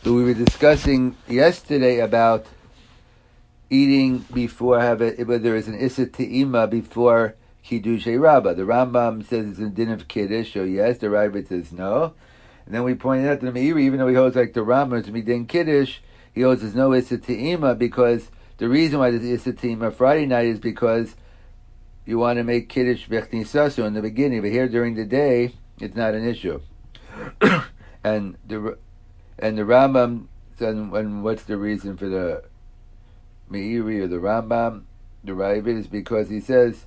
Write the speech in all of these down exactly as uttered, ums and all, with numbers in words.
So we were discussing yesterday about eating before have it, whether there is an Issa Te'ima before Kiddushay Rabbah. The Rambam says it's a din of Kiddush, so yes, the Rabbah says no. And then we pointed out that the Meiri, even though he holds like the Rambam, it's a din Kiddush, he holds there's no Issa Te'ima because the reason why there's Issa Te'ima Friday night is because you want to make Kiddush Bechnisasu in the beginning, but here during the day, it's not an issue. and the and the Rambam, and, and what's the reason for the Meiri or the Rambam, the Ravid, is because he says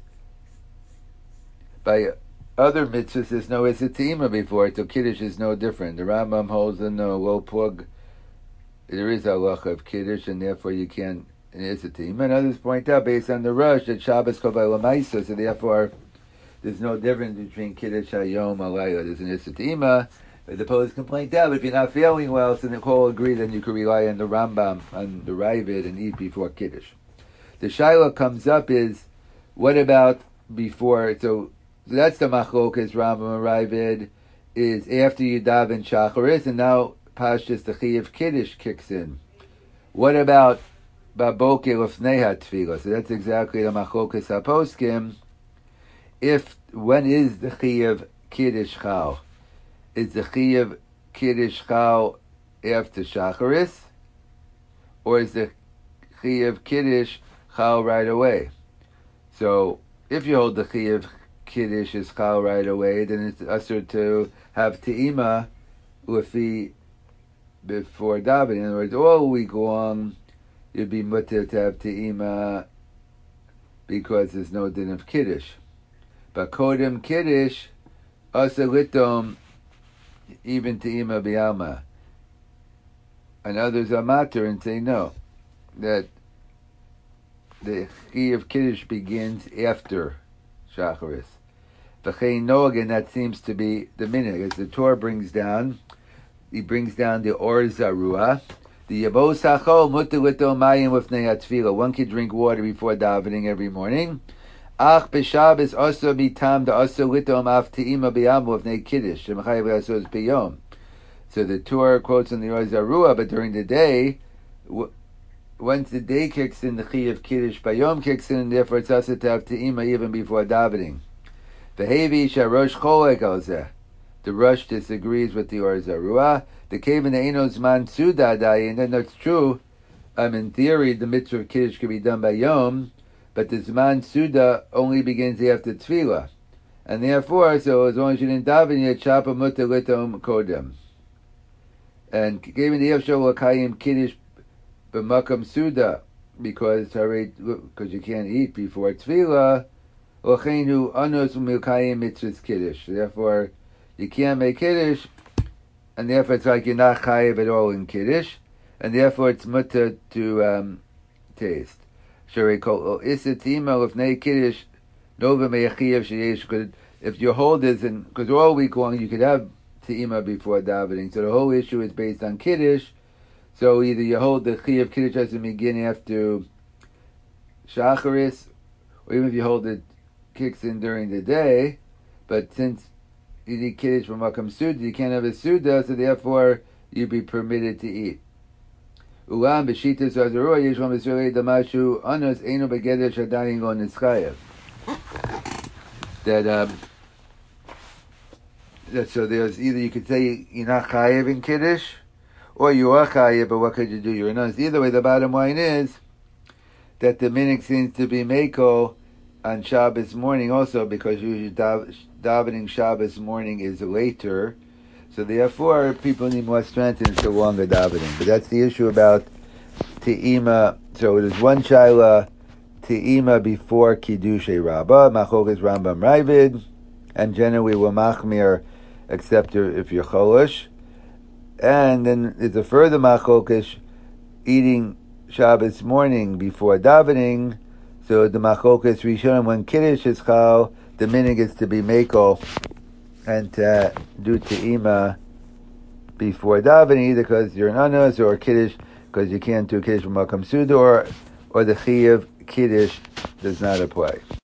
by other mitzvahs there's no Issa Te'ima before it, so Kiddush is no different. The Rambam holds in the low plug there is a halacha of Kiddush, and therefore you can't Issa Te'ima. And others point out, based on the Rush, that Shabbos kol b'lamaisa, so therefore there's no difference between Kiddush Hayom Alayla. There's an Issa Te'ima. But the poets can point out, if you're not feeling well, so they all agree, then you can rely on the Rambam, on the Ravid, and eat before Kiddush. The Shaila comes up is, what about before, so, so that's the Machlokas, Rambam and Ravid, is after you daven Shacharis, and now Pashtus, the Chiyuv Kiddush kicks in. What about Baboke Lefnei HaTfilah? So that's exactly the Machlokas HaPoskim. If, when is the Chiyuv Kiddush Chal? Is the Chiyuv Kiddush Chal after Shacharis? Or is the Chiyuv Kiddush Chal right away? So, if you hold the Chiyuv Kiddush is Chal right away, then it's usher to have Te'ima Lefi before davening. In other words, all week long, you'd be mutter to have Te'ima because there's no din of Kiddush. But Kodem Kiddush, Asa Litom, even Te'ima B'Alma. And others are matter and say no, that the Chiyuv Kiddush begins after Shacharis. V'chein Nogan, that seems to be the minhag, as the Torah brings down, he brings down the Or Zarua, the Yabo Sachol Mutter Lito Mayim Lefnei HaTfilah. One can drink water before davening every morning. Ach b'Shabbos also mitam da also litom af te'ima b'yam lefnei Kiddush shemchayev lasos b'yom. So the Torah quotes in the Or Zarua, but during the day, w- once the day kicks in, the Chiyuv Kiddush b'yom kicks in, and therefore it's also to have te'ima even before davening. V'hevi sharosh cholek al zeh. The Rush disagrees with the Or Zarua. The Kavan Einos Man Suda Dayin, and that's true. Um, in theory, the mitzvah of Kiddush can be done by Yom, but the Zman Suda only begins after Tefillah. And therefore, so as long as you didn't daven yet, Shapa Mutter Litom Kodem. And Kavan Eivshol Lakayim Kiddush B'Makam Suda, because because you can't eat before Tefillah, L'cheinu Anos Milkayim Mitzvahs Kiddush. Therefore, you can't make Kiddush, and therefore it's like you're not chayiv at all in Kiddush, and therefore it's mutter to um, taste. Sherei kol issa te'ima lefnei Kiddush nova meyachiyav sheyesh. Because if your hold is in, because all week long you could have te'ima before davening, so the whole issue is based on Kiddush. So either you hold the chiyuv Kiddush has to begin after Shacharis, or even if you hold it kicks in during the day, but since you need Kiddush from Makam Suda, you can't have a Suda, so therefore you'd be permitted to eat. Ulam b'shitas azarua yeshlam b'sirei damashu anos einu begeder shadayin lo nischayev. That um, that so there's either you could say you're not chayev in Kiddush, or you are chayev, but what could you do? You're not. Either way, the bottom line is that the minhag seems to be meko on Shabbos morning also, because usually dav- davening Shabbos morning is later, so therefore people need more strength and it's a longer davening. But that's the issue about Te'ima. So it is one shaila, Te'ima before Kiddushay Rabbah, Machlokas Rambam Ravid, and generally will machmir except if you're cholush. And then there's a further Machlokas, eating Shabbos morning before davening. So the Machlokas Rishonim, when Kiddush is chal, the minhag is to be meko and to do te'ima before davening, either because you're an anos, or Kiddush because you can't do Kiddush from Makam Suda, or or the chiyuv Kiddush does not apply.